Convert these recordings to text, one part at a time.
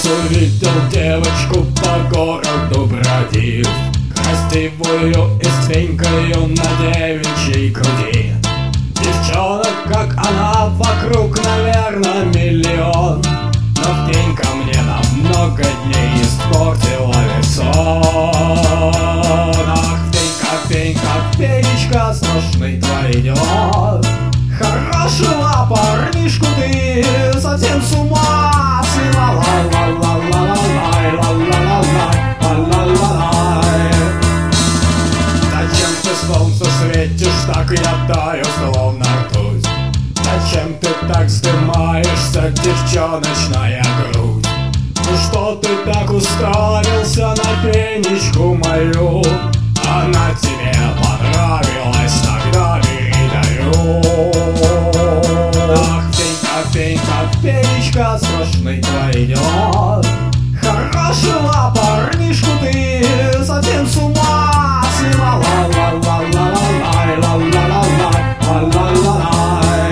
увидел девочку по городу бродив, красивую и стренькую на девичьей груди. Девчонок, как она, вокруг, наверное, миллион, но Фенька мне на много дней испортила лицо. Ах, Фенька, Фенька, Фенечка, страшны твои дела. Хорошего парнишку ты совсем с ума свела. Ла-ла-ла-ла-ла-лай, ла-ла-ла-лай. Зачем ты солнцу светишь, так я таю, словно ртуть? Зачем ты так вздымаешься, девчоночная грудь? Ну что ты так уставился на Фенечку мою? Она тебе понравилась, тогда передарю. Ах, Фенька, Фенька, Фенечка, страшны твои дела. Хорошего парнишку ты совсем с ума свела. Ла-ла-ла-ла-лай, ла-ла-ла-лай, ла-ла-ла-лай.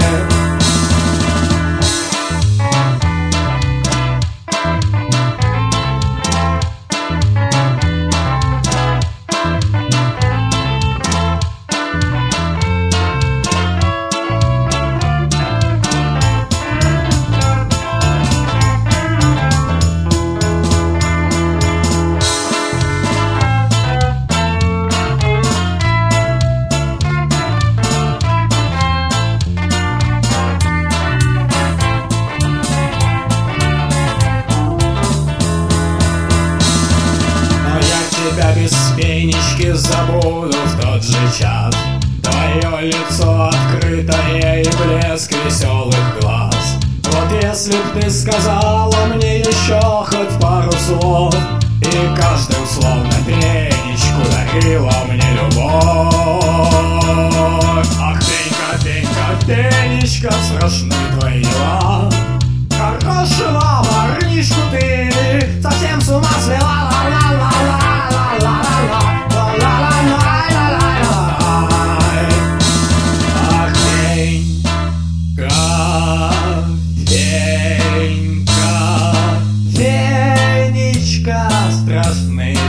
Тебя без Фенечки забуду в тот же час. Твое лицо открытое и блеск веселых глаз. Вот если б ты сказала мне еще хоть пару слов, и каждым словно Фенечку дарила мне любовь. Ах, Фенька, Фенька, Фенечка, страшны твои дела. Хорошего парнишку ты совсем с ума свела. Ла-ла-ла-ла. Ах, Фенька, Фенька, Фенечка, страшны